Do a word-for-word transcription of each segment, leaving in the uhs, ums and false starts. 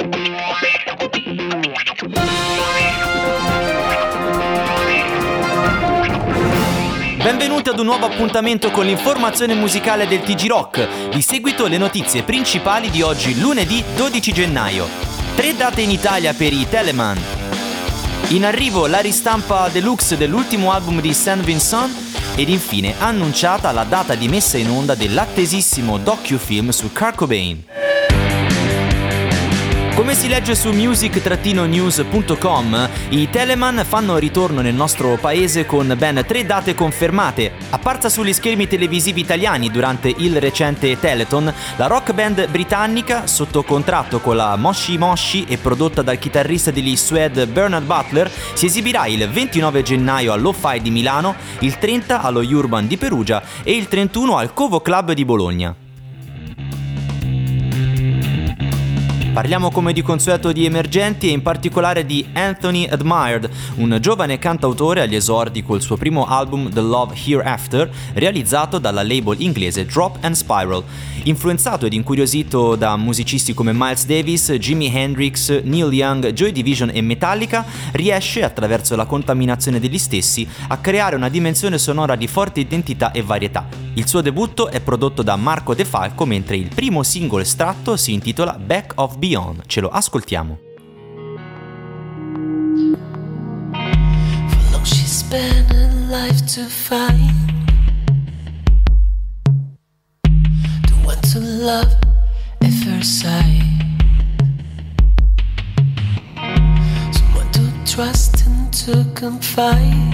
Benvenuti ad un nuovo appuntamento con l'informazione musicale del T G Rock. Di seguito le notizie principali di oggi, lunedì dodici gennaio. Tre date in Italia per i Teleman. In arrivo la ristampa deluxe dell'ultimo album di Saint Vincent ed infine annunciata la data di messa in onda dell'attesissimo docufilm su Kurt Cobain. Come si legge su music news punto com, i Teleman fanno ritorno nel nostro paese con ben tre date confermate. Apparsa sugli schermi televisivi italiani durante il recente Telethon, la rock band britannica, sotto contratto con la Moshi Moshi e prodotta dal chitarrista degli Suede Bernard Butler, si esibirà il ventinove gennaio all'O-Fi di Milano, il trenta allo Urban di Perugia e il trentuno al Covo Club di Bologna. Parliamo come di consueto di emergenti e in particolare di Anthony Admired, un giovane cantautore agli esordi col suo primo album The Love Hereafter, realizzato dalla label inglese Drop and Spiral. Influenzato ed incuriosito da musicisti come Miles Davis, Jimi Hendrix, Neil Young, Joy Division e Metallica, riesce, attraverso la contaminazione degli stessi, a creare una dimensione sonora di forte identità e varietà. Il suo debutto è prodotto da Marco De Falco, mentre il primo singolo estratto si intitola Back of Beyond. Ce lo ascoltiamo. For long she's spent her life to find the one to love at first sight, someone to trust and to confide.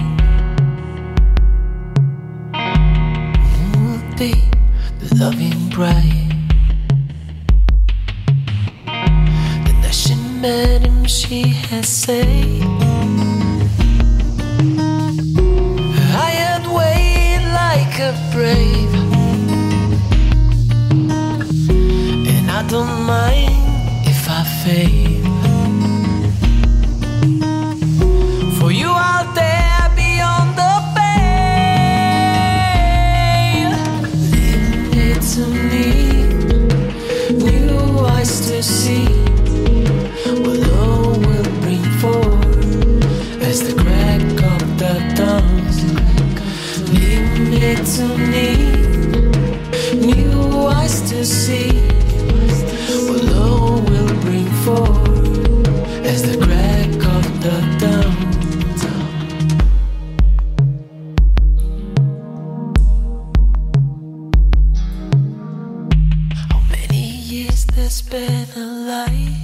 Who will be the loving bride? She met him, she has said, I had waited like a brave, and I don't mind if I fail. For you out there beyond the veil, leave it to me, new eyes to see. As the crack of the dawn, leave it to me, new eyes to see. What love will bring forth as the crack of the dawn. How many years there's been a life?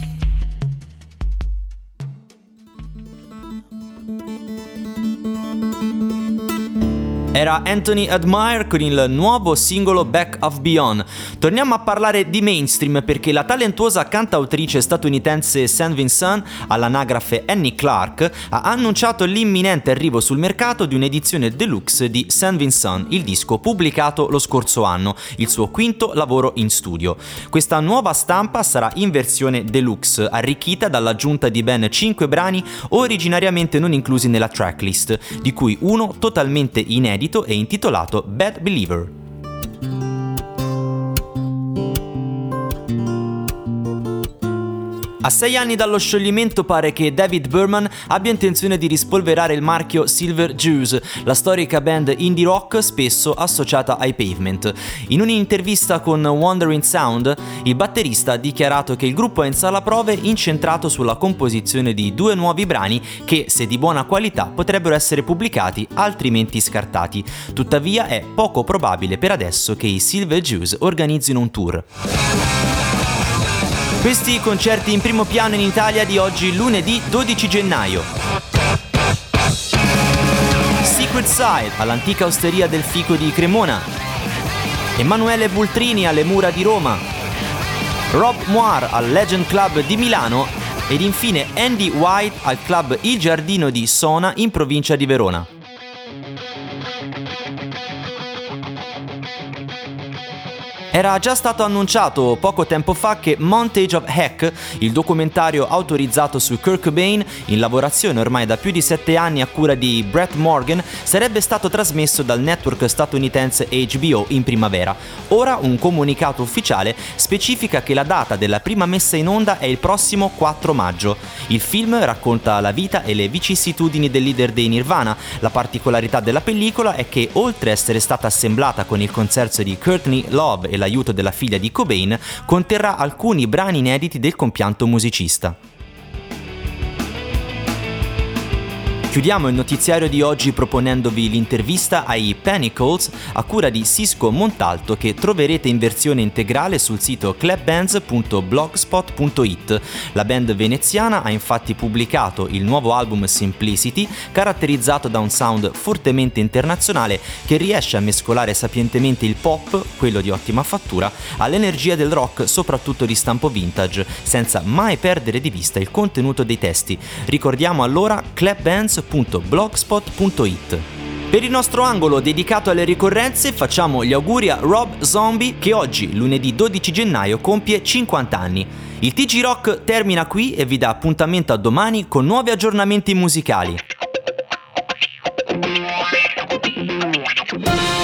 Era Anthony Admire con il nuovo singolo Back of Beyond. Torniamo a parlare di mainstream perché la talentuosa cantautrice statunitense Saint Vincent, all'anagrafe Annie Clark, ha annunciato l'imminente arrivo sul mercato di un'edizione deluxe di Saint Vincent, il disco pubblicato lo scorso anno, il suo quinto lavoro in studio. Questa nuova stampa sarà in versione deluxe, arricchita dall'aggiunta di ben cinque brani originariamente non inclusi nella tracklist, di cui uno totalmente inedito e intitolato Bad Believer. A sei anni dallo scioglimento pare che David Berman abbia intenzione di rispolverare il marchio Silver Jews, la storica band indie rock spesso associata ai Pavement. In un'intervista con Wandering Sound, il batterista ha dichiarato che il gruppo è in sala prove incentrato sulla composizione di due nuovi brani che, se di buona qualità, potrebbero essere pubblicati, altrimenti scartati. Tuttavia è poco probabile per adesso che i Silver Jews organizzino un tour. Questi i concerti in primo piano in Italia di oggi, lunedì dodici gennaio. Secret Side all'antica osteria del Fico di Cremona. Emanuele Bultrini alle Mura di Roma. Rob Moir al Legend Club di Milano ed infine Andy White al club Il Giardino di Sona in provincia di Verona. Era già stato annunciato poco tempo fa che Montage of Heck, il documentario autorizzato su Kurt Cobain, in lavorazione ormai da più di sette anni a cura di Brett Morgan, sarebbe stato trasmesso dal network statunitense H B O in primavera. Ora un comunicato ufficiale specifica che la data della prima messa in onda è il prossimo quattro maggio. Il film racconta la vita e le vicissitudini del leader dei Nirvana. La particolarità della pellicola è che, oltre a essere stata assemblata con il consenso di Courtney Love e l'aiuto della figlia di Cobain, conterrà alcuni brani inediti del compianto musicista. Chiudiamo il notiziario di oggi proponendovi l'intervista ai Panicles a cura di Sisco Montalto, che troverete in versione integrale sul sito clubbands punto blogspot punto it. La band veneziana ha infatti pubblicato il nuovo album Simplicity, caratterizzato da un sound fortemente internazionale che riesce a mescolare sapientemente il pop, quello di ottima fattura, all'energia del rock, soprattutto di stampo vintage, senza mai perdere di vista il contenuto dei testi. Ricordiamo allora clubbands punto blogspot punto it. Per il nostro angolo dedicato alle ricorrenze facciamo gli auguri a Rob Zombie, che oggi, lunedì dodici gennaio, compie cinquanta anni. Il T G Rock termina qui e vi dà appuntamento a domani con nuovi aggiornamenti musicali.